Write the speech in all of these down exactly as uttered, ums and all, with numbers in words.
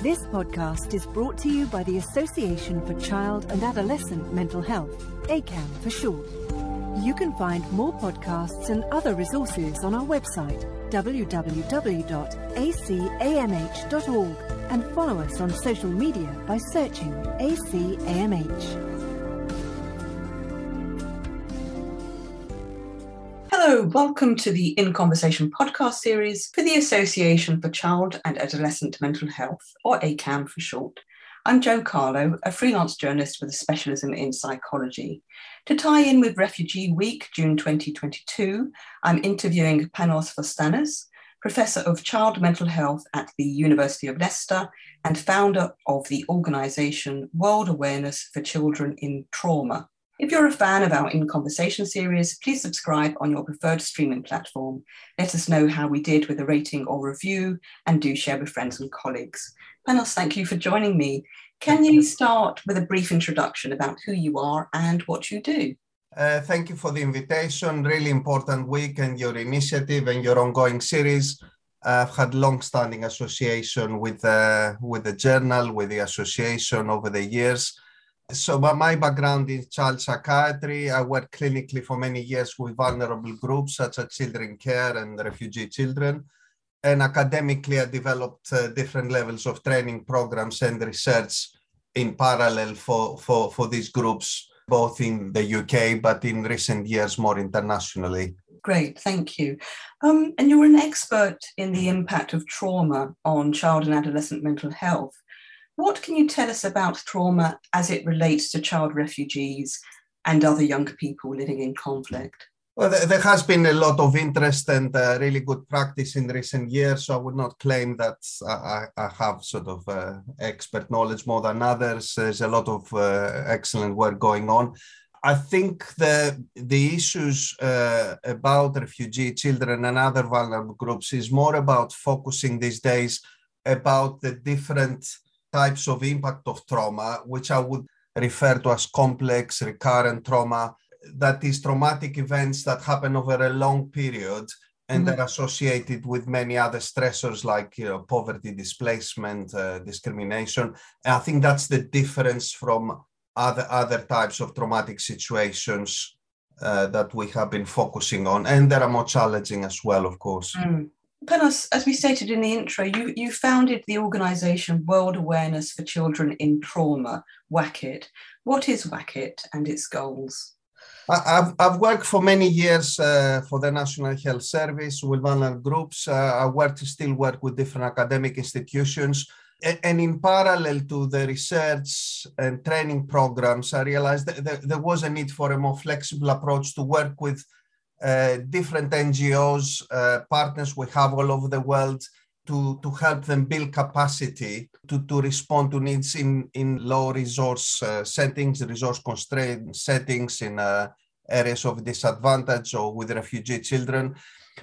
This podcast is brought to you by the Association for Child and Adolescent Mental Health, A C A M for short. You can find more podcasts and other resources on our website, w w w dot a c a m h dot org, and follow us on social media by searching A C A M H. Hello, welcome to the In Conversation podcast series for the Association for Child and Adolescent Mental Health, or A C A M for short. I'm Jo Carlo, a freelance journalist with a specialism in psychology. To tie in with Refugee Week, June twenty twenty-two, I'm interviewing Panos Vostanas, Professor of Child Mental Health at the University of Leicester and founder of the organisation World Awareness for Children in Trauma. If you're a fan of our In Conversation series, please subscribe on your preferred streaming platform. Let us know how we did with a rating or review, and do share with friends and colleagues. Panos, thank you for joining me. Can you start with a brief introduction about who you are and what you do? Uh, thank you for the invitation. Really important week and your initiative and your ongoing series. I've had long-standing association with, uh, with the journal, with the association over the years. So my background is child psychiatry. I worked clinically for many years with vulnerable groups such as children care and refugee children. And academically, I developed uh, different levels of training programs and research in parallel for, for, for these groups, both in the U K, but in recent years, more internationally. Great, thank you. Um, and you're an expert in the impact of trauma on child and adolescent mental health. What can you tell us about trauma as it relates to child refugees and other young people living in conflict? Well, there has been a lot of interest and uh, really good practice in recent years, so I would not claim that I, I have sort of uh, expert knowledge more than others. There's a lot of uh, excellent work going on. I think the, the issues uh, about refugee children and other vulnerable groups is more about focusing these days about the different types of impact of trauma, which I would refer to as complex recurrent trauma. That is traumatic events that happen over a long period and mm-hmm. are associated with many other stressors like, you know, poverty, displacement, uh, discrimination. And I think that's the difference from other, other types of traumatic situations uh, that we have been focusing on. And they are more challenging as well, of course. Mm. Panos, as we stated in the intro, you, you founded the organisation World Awareness for Children in Trauma, WACIT. What is WACIT and its goals? I've, I've worked for many years uh, for the National Health Service with vulnerable groups. Uh, I work to still work with different academic institutions. And, and in parallel to the research and training programs, I realized that there, there was a need for a more flexible approach to work with uh, different N G Os, uh, partners we have all over the world, to, to help them build capacity to, to respond to needs in, in low resource uh, settings, resource constrained settings in uh, areas of disadvantage or with refugee children.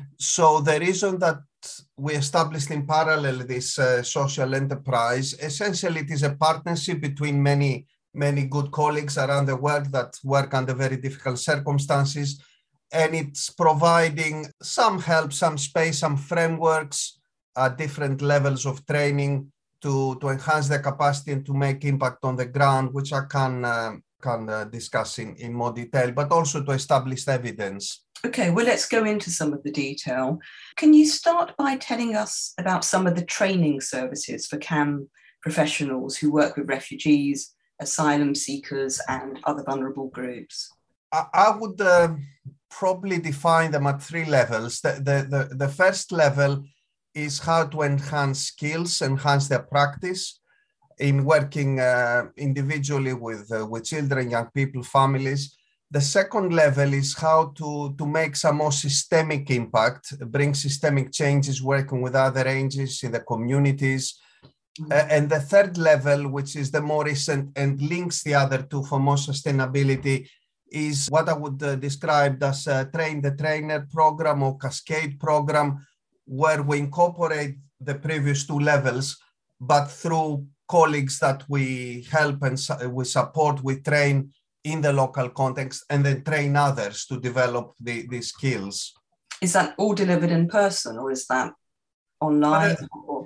So the reason that we established in parallel this uh, social enterprise, essentially it is a partnership between many, many good colleagues around the world that work under very difficult circumstances. And it's providing some help, some space, some frameworks, Uh, different levels of training to, to enhance their capacity and to make impact on the ground, which I can, uh, can uh, discuss in, in more detail, but also to establish evidence. Okay, well, let's go into some of the detail. Can you start by telling us about some of the training services for C A M professionals who work with refugees, asylum seekers, and other vulnerable groups? I, I would uh, probably define them at three levels. The, the, the, the first level is how to enhance skills, enhance their practice in working uh, individually with, uh, with children, young people, families. The second level is how to, to make some more systemic impact, bring systemic changes, working with other ranges in the communities. Mm-hmm. Uh, and the third level, which is the more recent and links the other two for more sustainability, is what I would uh, describe as a Train the Trainer program or Cascade program, where we incorporate the previous two levels, but through colleagues that we help and su- we support, we train in the local context and then train others to develop the, the skills. Is that all delivered in person or is that online? Uh, or?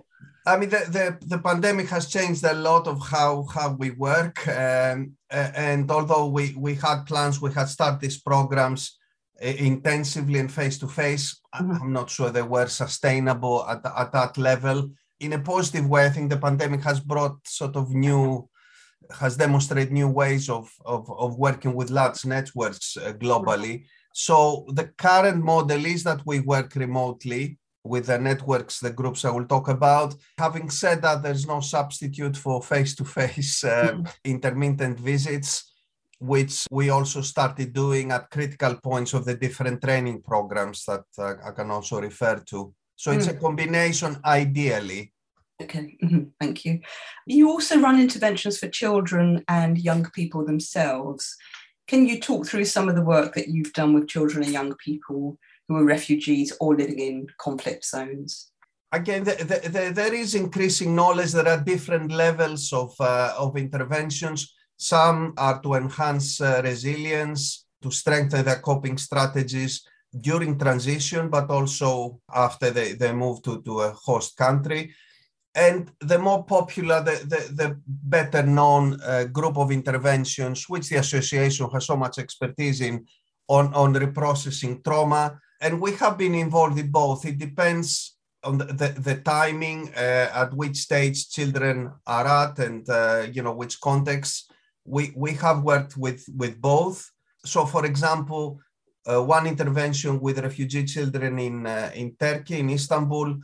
I mean, the, the, the pandemic has changed a lot of how, how we work. Um, and although we, we had plans, we had started these programs intensively and face-to-face, mm-hmm. I'm not sure they were sustainable at, at that level. In a positive way, I think the pandemic has brought sort of new, has demonstrated new ways of, of, of working with large networks uh, globally. So the current model is that we work remotely with the networks, the groups I will talk about. Having said that, there's no substitute for face-to-face uh, mm-hmm. intermittent visits, which we also started doing at critical points of the different training programs that uh, I can also refer to. So it's mm. a combination, ideally. Okay, mm-hmm. Thank you. You also run interventions for children and young people themselves. Can you talk through some of the work that you've done with children and young people who are refugees or living in conflict zones? Again, the, the, the, there is increasing knowledge. There are different levels of, uh, of interventions. Some are to enhance uh, resilience, to strengthen their coping strategies during transition, but also after they, they move to, to a host country. And the more popular, the, the, the better known uh, group of interventions, which the association has so much expertise in, on, on reprocessing trauma. And we have been involved in both. It depends on the, the, the timing, uh, at which stage children are at, and uh, you know, which context. We, we have worked with, with both. So, for example, uh, one intervention with refugee children in, uh, in Turkey, in Istanbul,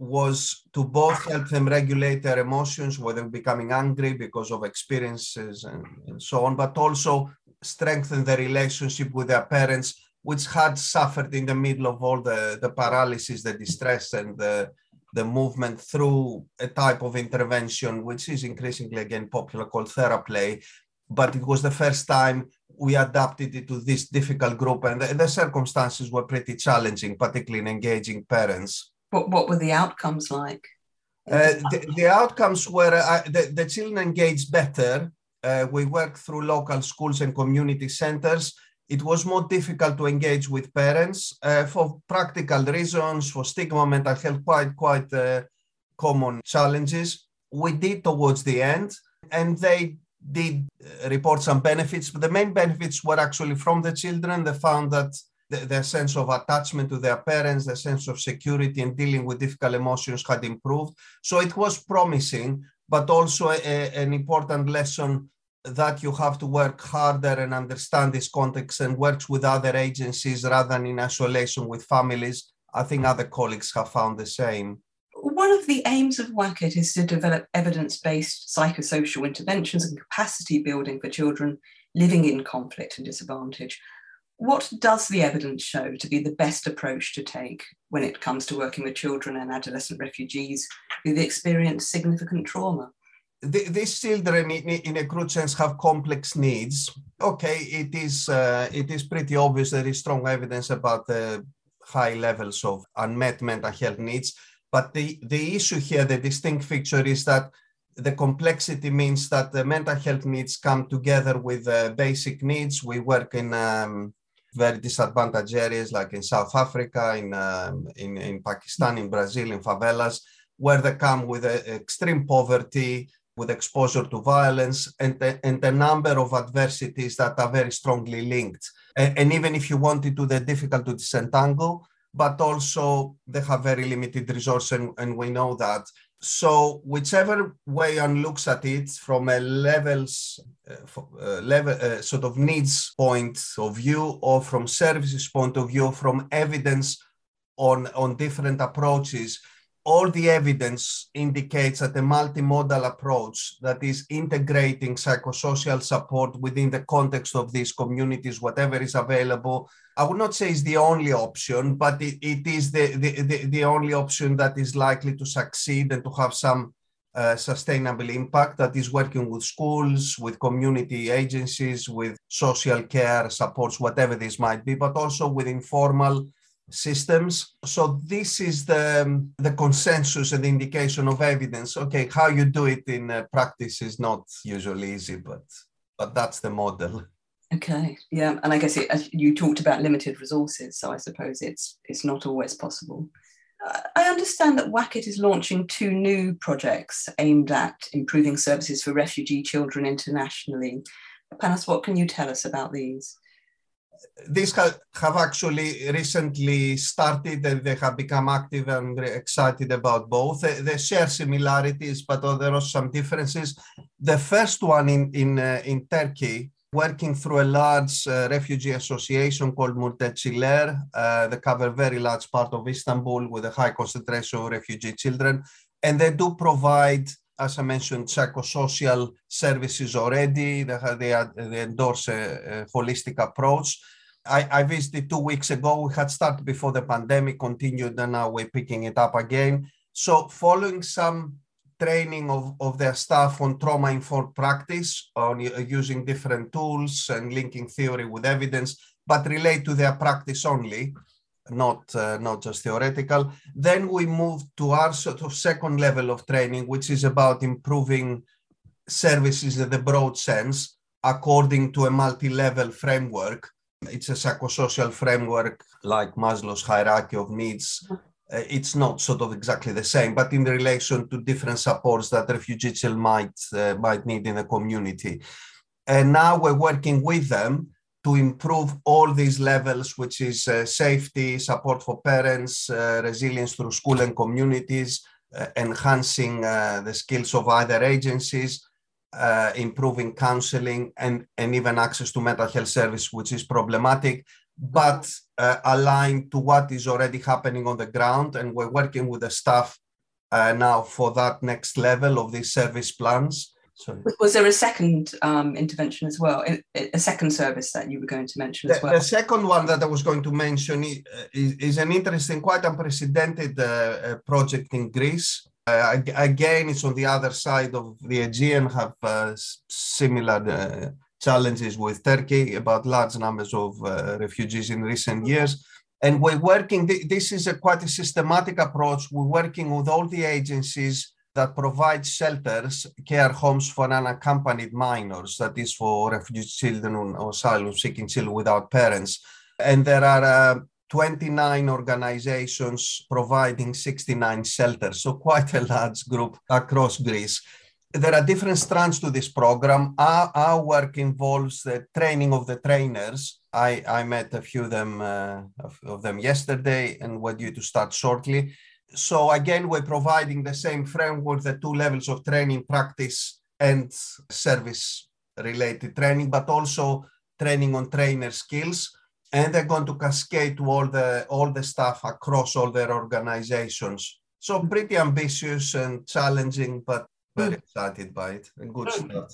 was to both help them regulate their emotions, whether becoming angry because of experiences and, and so on, but also strengthen the relationship with their parents, which had suffered in the middle of all the, the paralysis, the distress, and the, the movement through a type of intervention, which is increasingly, again, popular, called TheraPlay. But it was the first time we adapted it to this difficult group, and the, the circumstances were pretty challenging, particularly in engaging parents. What, what were the outcomes like? Uh, the, the outcomes were uh, the, the children engaged better. Uh, we worked through local schools and community centers. It was more difficult to engage with parents uh, for practical reasons, for stigma, mental health, quite, quite uh, common challenges. We did towards the end, and they did report some benefits, but the main benefits were actually from the children. They found that the, their sense of attachment to their parents, their sense of security and dealing with difficult emotions had improved. So it was promising, but also a, an important lesson that you have to work harder and understand this context and work with other agencies rather than in isolation with families. I think other colleagues have found the same. One of the aims of WACIT is to develop evidence-based psychosocial interventions and capacity building for children living in conflict and disadvantage. What does the evidence show to be the best approach to take when it comes to working with children and adolescent refugees who've experienced significant trauma? The, these children, in, in a crude sense, have complex needs. Okay, it is, uh, it is pretty obvious there is strong evidence about the high levels of unmet mental health needs. But the, the issue here, the distinct feature, is that the complexity means that the mental health needs come together with uh, basic needs. We work in um, very disadvantaged areas like in South Africa, in, um, in, in Pakistan, in Brazil, in favelas, where they come with uh, extreme poverty, with exposure to violence, and, and a number of adversities that are very strongly linked. And, and even if you wanted to, they're difficult to disentangle, but also they have very limited resources, and, and we know that. So whichever way one looks at it, from a levels, uh, uh, level, uh, sort of needs point of view, or from services point of view, from evidence on, on different approaches, all the evidence indicates that a multimodal approach that is integrating psychosocial support within the context of these communities, whatever is available, I would not say is the only option, but it, it is the, the, the, the only option that is likely to succeed and to have some uh, sustainable impact, that is working with schools, with community agencies, with social care supports, whatever this might be, but also with informal systems. So this is the, the consensus and the indication of evidence. Okay, how you do it in uh, practice is not usually easy, but, but that's the model. Okay, yeah, and I guess it, as you talked about limited resources, so I suppose it's it's not always possible. I understand that WACIT is launching two new projects aimed at improving services for refugee children internationally. Panos, what can you tell us about these? These have, have actually recently started and they have become active and excited about both. They, they share similarities, but there are some differences. The first one in, in, uh, in Turkey, working through a large uh, refugee association called Mülteciler. Uh, they cover a very large part of Istanbul with a high concentration of refugee children. And they do provide, as I mentioned, psychosocial services already. They, have, they, are, they endorse a, a holistic approach. I, I visited two weeks ago. We had started before the pandemic, continued, and now we're picking it up again. So following some training of, of their staff on trauma-informed practice, on using different tools and linking theory with evidence, but relate to their practice only, not, uh, not just theoretical. Then we moved to our sort of second level of training, which is about improving services in the broad sense, according to a multi-level framework. It's a psychosocial framework like Maslow's hierarchy of needs. Uh, it's not sort of exactly the same, but in relation to different supports that refugee children might, uh, might need in the community. And now we're working with them to improve all these levels, which is uh, safety, support for parents, uh, resilience through school and communities, uh, enhancing uh, the skills of other agencies, uh, improving counseling, and, and even access to mental health service, which is problematic, but uh, aligned to what is already happening on the ground. And we're working with the staff uh, now for that next level of these service plans. Sorry. Was there a second um, intervention as well, a second service that you were going to mention as the, well? The second one that I was going to mention is, is, is an interesting, quite unprecedented uh, project in Greece. Uh, again, it's on the other side of the Aegean, have uh, similar uh, challenges with Turkey, about large numbers of uh, refugees in recent years. And we're working, this is a quite a systematic approach. We're working with all the agencies that provide shelters, care homes for unaccompanied minors, that is for refugee children or asylum-seeking children without parents. And there are uh, twenty-nine organizations providing sixty-nine shelters, so quite a large group across Greece. There are different strands to this program. Our, our work involves the training of the trainers. I, I met a few of them, uh, of, of them yesterday, and we're due to start shortly. So again, we're providing the same framework, the two levels of training, practice and service-related training, but also training on trainer skills. And they're going to cascade to all the, all the staff across all their organizations. So pretty ambitious and challenging, but very mm. excited by it. A good start.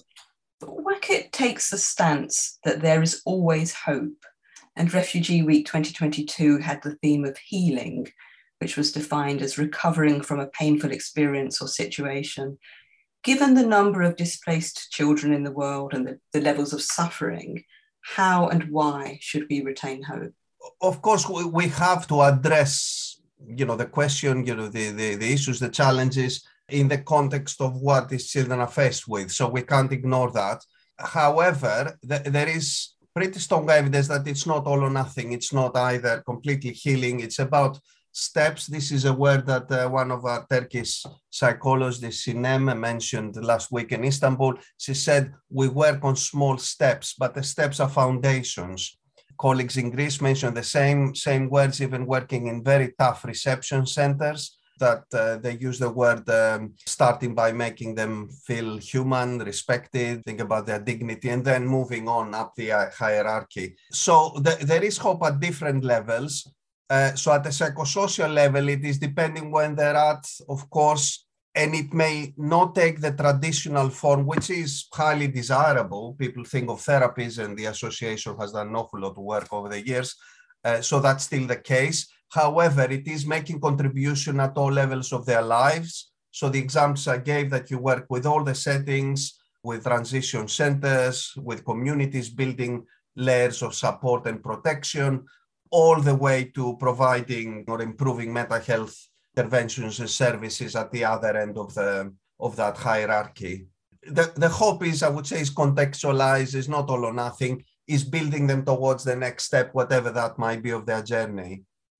WACIT takes the stance that there is always hope. And Refugee Week twenty twenty-two had the theme of healing, which was defined as recovering from a painful experience or situation. Given the number of displaced children in the world and the, the levels of suffering, how and why should we retain hope? Of course, we, we have to address, you know, the question, you know, the, the, the issues, the challenges in the context of what these children are faced with. So we can't ignore that. However, th there is pretty strong evidence that it's not all or nothing. It's not either completely healing. It's about steps. This is a word that uh, one of our Turkish psychologists, Sinem, mentioned last week in Istanbul. She said, we work on small steps, but the steps are foundations. Colleagues in Greece mentioned the same, same words, even working in very tough reception centers, that uh, they use the word um, starting by making them feel human, respected, think about their dignity, and then moving on up the uh, hierarchy. So th there is hope at different levels. Uh, so at the psychosocial level, it is depending when they're at, of course, and it may not take the traditional form, which is highly desirable. People think of therapies, and the association has done an awful lot of work over the years. Uh, so that's still the case. However, it is making contribution at all levels of their lives. So the examples I gave, that you work with all the settings, with transition centers, with communities, building layers of support and protection, all the way to providing or improving mental health interventions and services at the other end of the of that hierarchy. The, the hope is, I would say, is contextualized, is not all or nothing, is building them towards the next step, whatever that might be of their journey.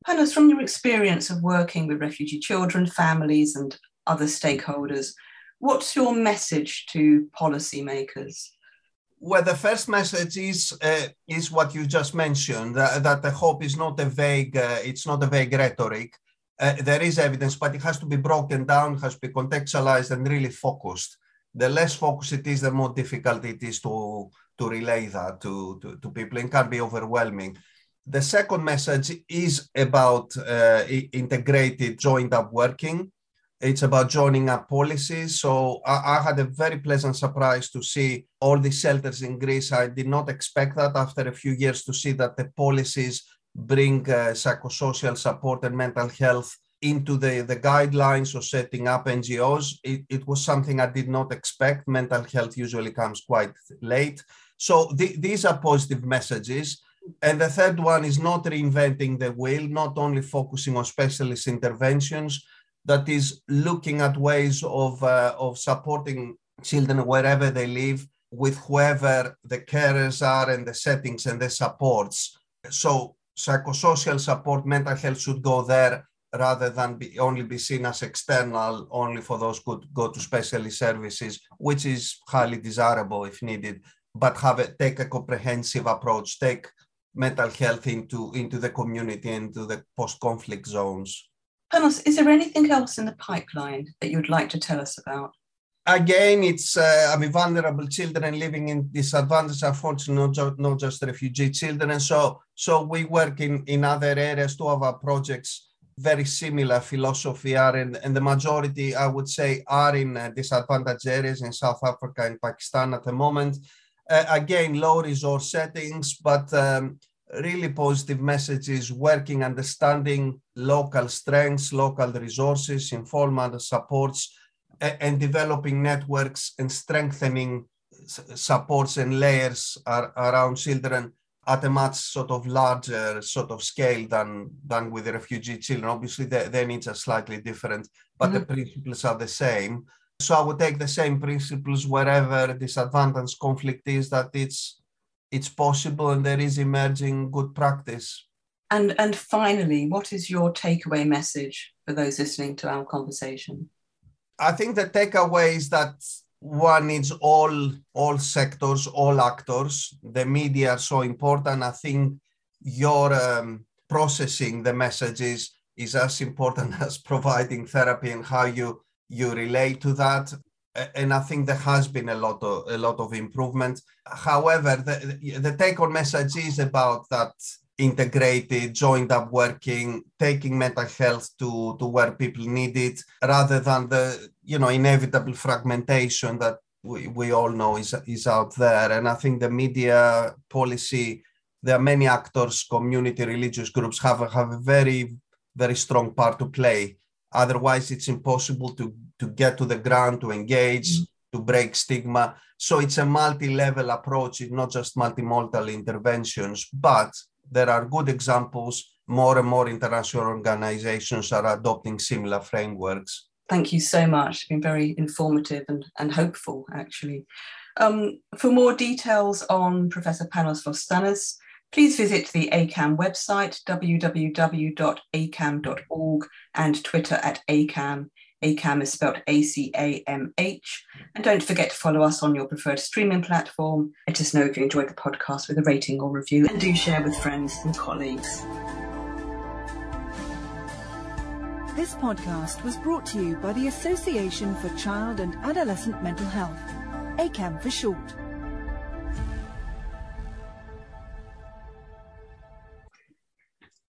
Panos, from your experience of working with refugee children, families and other stakeholders, what's your message to policymakers? Well, the first message is uh, is what you just mentioned, uh, that the hope is not a vague, uh, it's not a vague rhetoric. Uh, there is evidence, but it has to be broken down, has to be contextualized and really focused. The less focused it is, the more difficult it is to, to relay that to, to, to people. It can be overwhelming. The second message is about uh, integrated joined up working. It's about joining up policies. So I, I had a very pleasant surprise to see all the shelters in Greece. I did not expect that after a few years to see that the policies bring uh, psychosocial support and mental health into the, the guidelines of setting up N G Os. It, it was something I did not expect. Mental health usually comes quite late. So the, these are positive messages. And the third one is not reinventing the wheel, not only focusing on specialist interventions, that is looking at ways of, uh, of supporting children wherever they live with whoever the carers are and the settings and the supports. So psychosocial support, mental health should go there rather than be, only be seen as external, only for those who go to specialist services, which is highly desirable if needed, but have a, take a comprehensive approach, take mental health into, into the community, into the post-conflict zones. Panos, is there anything else in the pipeline that you'd like to tell us about? Again, it's, uh, I mean, vulnerable children living in disadvantage, unfortunately, not, ju not just refugee children. So, so we work in, in other areas. Two of our projects, very similar philosophy are, in, and the majority, I would say, are in uh, disadvantaged areas in South Africa and Pakistan at the moment. Uh, again, low resource settings, but um, really positive messages, working, understanding local strengths, local resources, informal supports, and developing networks and strengthening supports and layers are, around children at a much sort of larger sort of scale than, than with the refugee children. Obviously, their, their needs are slightly different, but mm-hmm. the principles are the same. So I would take the same principles wherever disadvantaged conflict is, that it's, it's possible and there is emerging good practice. And, and finally, what is your takeaway message for those listening to our conversation? I think the takeaway is that one needs all, all sectors, all actors. The media are so important. I think your um, processing the messages is as important as providing therapy and how you, you relate to that. And I think there has been a lot of, a lot of improvement. However, the, the take-home message is about that integrated, joined up working, taking mental health to, to where people need it, rather than the, you know, inevitable fragmentation that we, we all know is, is out there. And I think the media, policy, there are many actors, community, religious groups have a, have a very, very strong part to play. Otherwise, it's impossible to, to get to the ground, to engage, mm-hmm. to break stigma. So it's a multi-level approach. It's not just multimodal interventions, but there are good examples. More and more international organizations are adopting similar frameworks. Thank you so much. It's been very informative and, and hopeful, actually. Um, for more details on Professor Panos Vostanas, please visit the A C A M website, w w w dot a c a m dot org, and Twitter at A C A M. A C A M is spelled A C A M H. And don't forget to follow us on your preferred streaming platform. Let us know if you enjoyed the podcast with a rating or review, and do share with friends and colleagues. This podcast was brought to you by the Association for Child and Adolescent Mental Health, A C A M for short.